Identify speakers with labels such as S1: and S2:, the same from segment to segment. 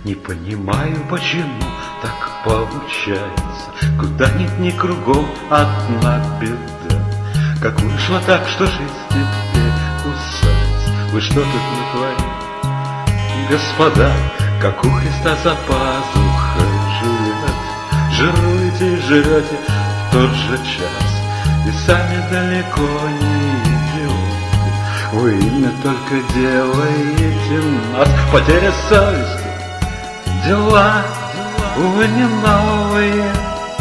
S1: Не понимаю, почему так получается. Куда ни кругом одна беда. Как вышло так, что жизнь теперь кусается. Вы что тут натворили, господа? Как у Христа за пазухой живете, жируете и жрете в тот же час. И сами далеко не идете. Вы ими только делаете нас. Потеря совести, дела, увы, не новые.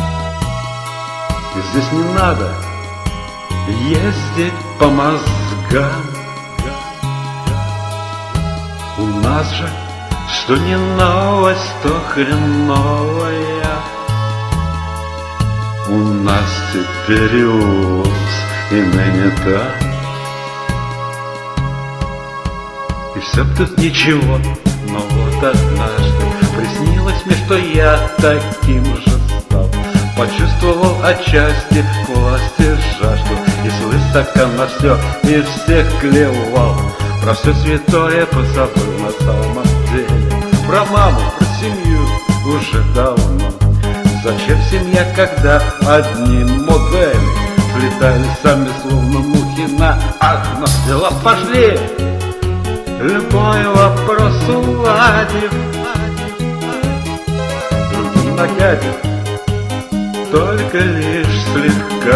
S1: И здесь не надо ездить по мозгам. У нас же, что не новость, то хреновая. У нас теперь и ус, и ныне так. И все тут ничего, но вот однажды приснилось мне, что я таким же стал. Почувствовал отчасти власти жажду, и свысока на все и всех клевал. Про все святое позабыл на самом деле. Про маму, про семью уже давно. Зачем семья, когда одни модели слетали сами, словно мухи на окно? Дела пошли, любой вопрос уладив, другим нагадив, только лишь слегка.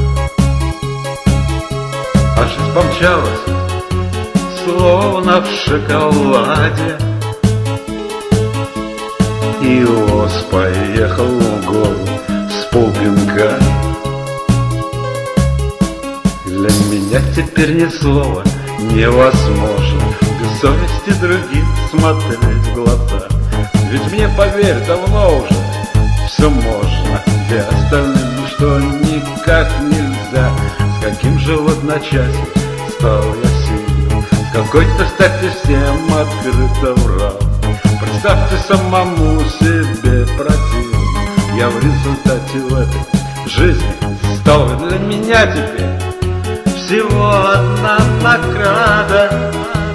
S1: А жизнь помчалась, словно в шоколаде, и ос поехал в гору с полпинка. Для меня теперь ни слова невозможно без совести другим смотреть в глаза. Ведь мне, поверь, давно уже все можно, где остальным что никак нельзя. С каким же в одночасье стал я сильным, с какой-то стати всем открыто врал. Представьте, самому себе противным я в результате в этой жизни стал. Для меня теперь всего одна награда.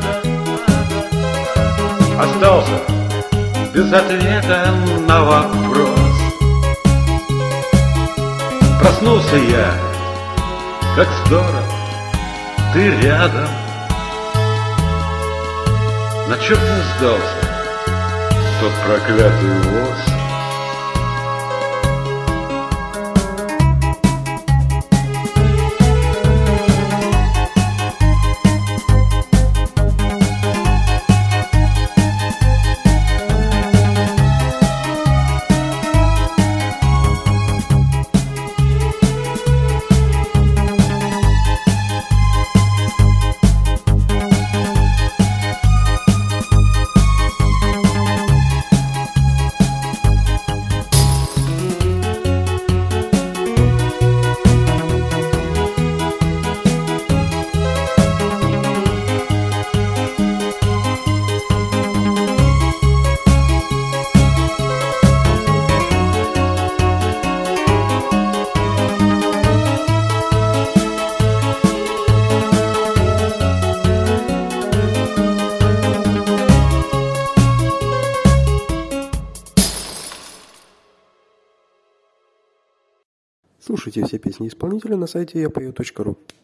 S1: Остался без ответа на вопрос. Проснулся я, как здорово, ты рядом. На чем не сдался тот проклятый воз?
S2: Слушайте все песни исполнителя на сайте yapою.ru.